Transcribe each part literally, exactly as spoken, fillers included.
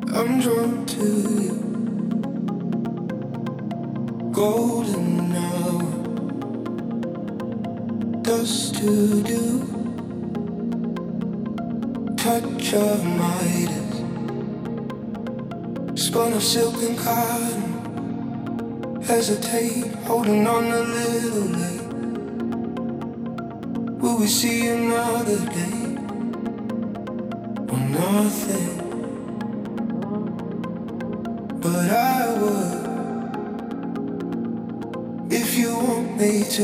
I'm drawn to you. Golden hour, dust to do. Touch of Midas, spun of silk and cotton. Hesitate, holding on a little late. Will we see another day? Or nothing? But I would, if you want me to.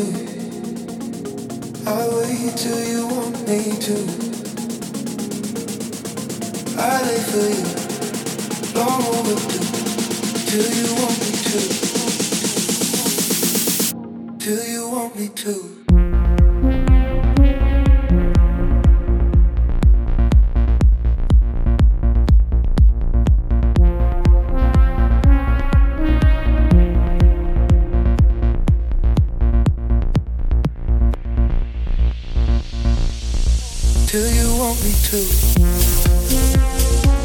I'll wait till you want me to. I lay for you, long overdue, till you want me to. Till you want me to. Till you want me to.